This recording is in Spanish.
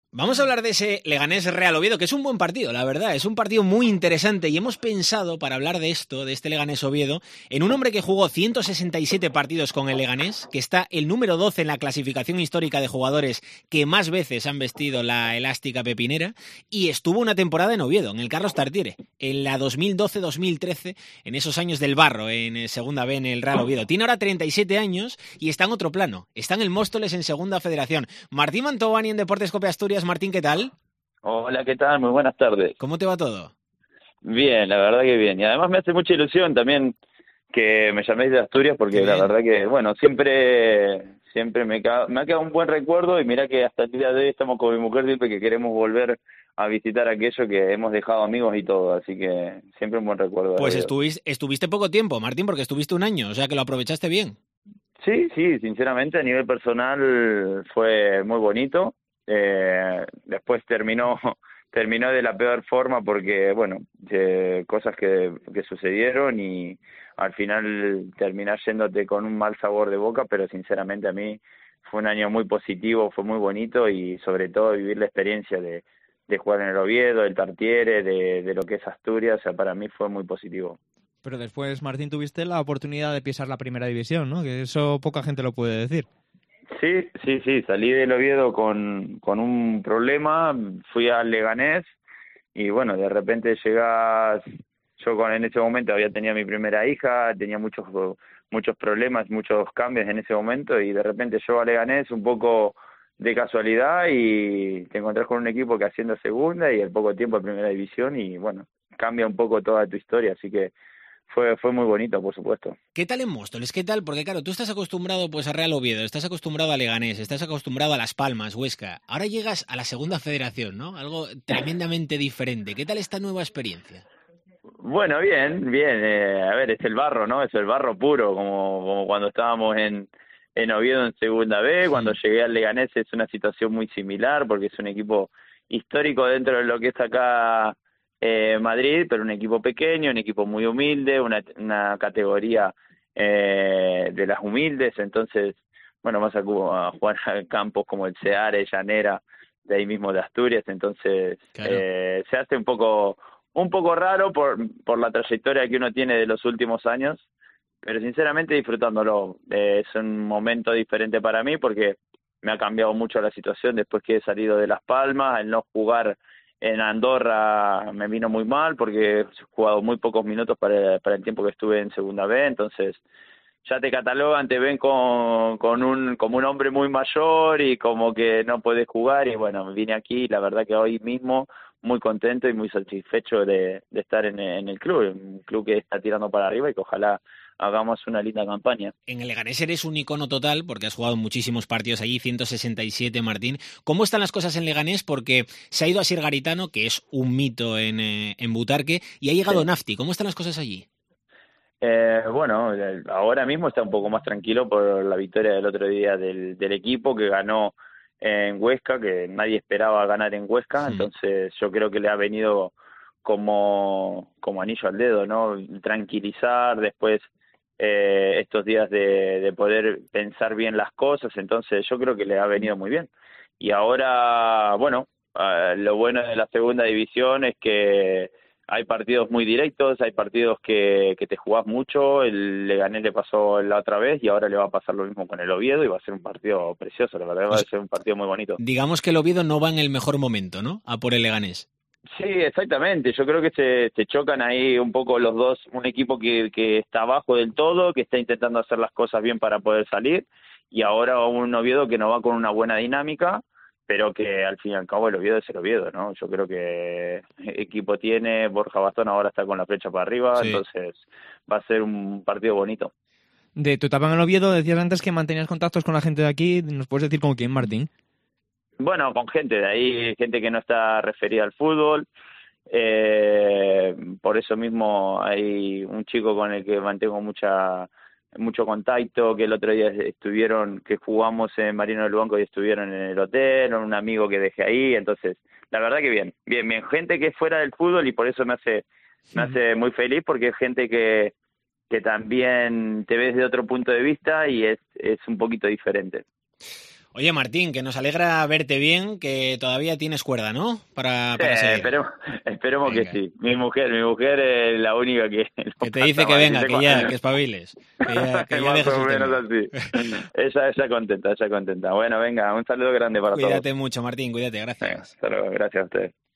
Vamos a hablar de ese Leganés Real Oviedo, que es un buen partido, la verdad, es un partido muy interesante y hemos pensado, para hablar de esto, de este Leganés Oviedo, en un hombre que jugó 167 partidos con el Leganés, que está el número 12 en la clasificación histórica de jugadores que más veces han vestido la elástica pepinera, y estuvo una temporada en Oviedo, en el Carlos Tartiere, en la 2012-2013, en esos años del barro, en Segunda B, en el Real Oviedo. Tiene ahora 37 años y está en otro plano, está en el Móstoles en Segunda Federación. Martín Mantovani en Deportes Cope Asturias. Martín, ¿qué tal? Hola, ¿qué tal? Muy buenas tardes. ¿Cómo te va todo? Bien, la verdad que bien. Y además me hace mucha ilusión también que me llaméis de Asturias Qué porque la bien. verdad que, bueno, siempre me ha quedado un buen recuerdo y mira que hasta el día de hoy estamos con mi mujer siempre que queremos volver a visitar aquello que hemos dejado amigos y todo, así que siempre un buen recuerdo de Pues Oviedo. estuviste poco tiempo, Martín, porque estuviste un año, o sea que lo aprovechaste bien. Sí, sí, sinceramente a nivel personal fue muy bonito. Después terminó de la peor forma porque, bueno, cosas que sucedieron y al final terminar yéndote con un mal sabor de boca, pero sinceramente a mí fue un año muy positivo, fue muy bonito y sobre todo vivir la experiencia de jugar en el Oviedo, el Tartiere, de lo que es Asturias, o sea, para mí fue muy positivo. Pero después, Martín, tuviste la oportunidad de pisar la primera división, ¿no? Que eso poca gente lo puede decir. Sí, sí, sí, salí del Oviedo con un problema, fui al Leganés y bueno, de repente llegas, en ese momento había tenido mi primera hija, tenía muchos problemas, muchos cambios en ese momento y de repente yo a Leganés un poco de casualidad y te encontrás con un equipo que haciendo segunda y al poco tiempo en primera división y bueno, cambia un poco toda tu historia, así que fue muy bonito, por supuesto. ¿Qué tal en Móstoles? ¿Qué tal? Porque claro, tú estás acostumbrado pues a Real Oviedo, estás acostumbrado a Leganés, estás acostumbrado a Las Palmas, Huesca. Ahora llegas a la Segunda Federación, ¿no? Algo tremendamente diferente. ¿Qué tal esta nueva experiencia? Bueno, bien, bien. A ver, es el barro, ¿no? Es el barro puro, como cuando estábamos en Oviedo en Segunda B. Cuando llegué al Leganés es una situación muy similar porque es un equipo histórico dentro de lo que es acá Madrid, pero un equipo pequeño, un equipo muy humilde, una categoría de las humildes. Entonces, bueno, vas a jugar a campos como el Seare, Llanera, de ahí mismo de Asturias. Entonces, Claro. se hace un poco raro por la trayectoria que uno tiene de los últimos años, pero sinceramente disfrutándolo. Es un momento diferente para mí porque me ha cambiado mucho la situación después que he salido de Las Palmas. El no jugar en Andorra me vino muy mal porque he jugado muy pocos minutos para el tiempo que estuve en Segunda B, entonces ya te catalogan, te ven como un hombre muy mayor y como que no puedes jugar y bueno, vine aquí y la verdad que hoy mismo muy contento y muy satisfecho de estar en el club, un club que está tirando para arriba y que ojalá hagamos una linda campaña. En el Leganés eres un icono total porque has jugado muchísimos partidos allí, 167, Martín. ¿Cómo están las cosas en Leganés? Porque se ha ido Asier Garitano, que es un mito en Butarque, y ha llegado Sí. Nafti. ¿Cómo están las cosas allí? Bueno, ahora mismo está un poco más tranquilo por la victoria del otro día del equipo que ganó en Huesca, que nadie esperaba ganar en Huesca, entonces yo creo que le ha venido como anillo al dedo, ¿no? Tranquilizar después estos días de poder pensar bien las cosas, entonces yo creo que le ha venido muy bien. Y ahora, bueno, lo bueno de la segunda división es que hay partidos muy directos, hay partidos que te jugás mucho, el Leganés le pasó la otra vez y ahora le va a pasar lo mismo con el Oviedo y va a ser un partido precioso, la verdad O va a sea, ser un partido muy bonito. digamos que el Oviedo no va en el mejor momento, ¿no? A por el Leganés. Sí, exactamente, yo creo que se chocan ahí un poco los dos, un equipo que está abajo del todo, que está intentando hacer las cosas bien para poder salir y ahora un Oviedo que no va con una buena dinámica, pero que al fin y al cabo el Oviedo es el Oviedo, ¿no? Yo creo que equipo tiene, Borja Bastón ahora está con la flecha para arriba, Sí. entonces va a ser un partido bonito. De tu etapa en el Oviedo, decías antes que mantenías contactos con la gente de aquí. ¿Nos puedes decir con quién, Martín? Bueno, con gente de ahí, gente que no está referida al fútbol, por eso mismo hay un chico con el que mantengo mucho contacto, que el otro día que jugamos en Marino del Banco y estuvieron en el hotel, un amigo que dejé ahí, entonces, la verdad que bien, bien, bien, gente que es fuera del fútbol y por eso me hace muy feliz porque es gente que también te ves de otro punto de vista y es un poquito diferente. Oye, Martín, que nos alegra verte bien, que todavía tienes cuerda, ¿no? Para seguir. Esperemos que sí. Mi mujer es la única que te dice que venga, que espabiles. Que ya más dejes o el menos tema. así. Esa contenta. Bueno, venga, un saludo grande para todos. Cuídate mucho, Martín, cuídate, gracias. Venga, hasta luego, gracias a ustedes.